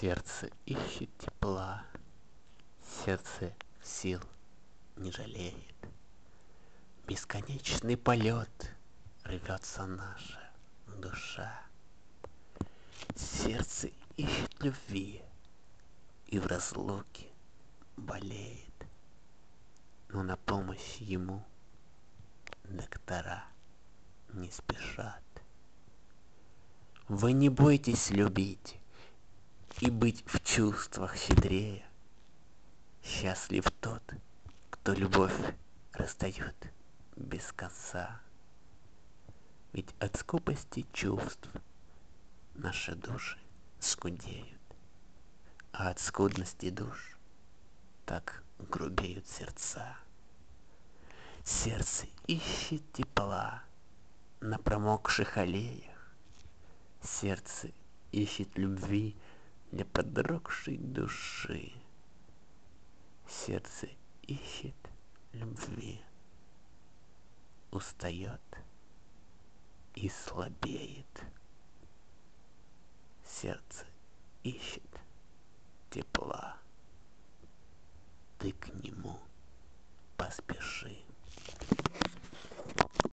Сердце ищет тепла, сердце сил не жалеет. Бесконечный полет рвется наша душа. Сердце ищет любви и в разлуке болеет. Но на помощь ему доктора не спешат. Вы не бойтесь любить и быть в чувствах щедрее. Счастлив тот, кто любовь раздает без конца. Ведь от скупости чувств наши души скудеют, а от скудности душ так грубеют сердца. Сердце ищет тепла на промокших аллеях, сердце ищет любви для подрогшей души. Сердце ищет любви, устает и слабеет. Сердце ищет тепла.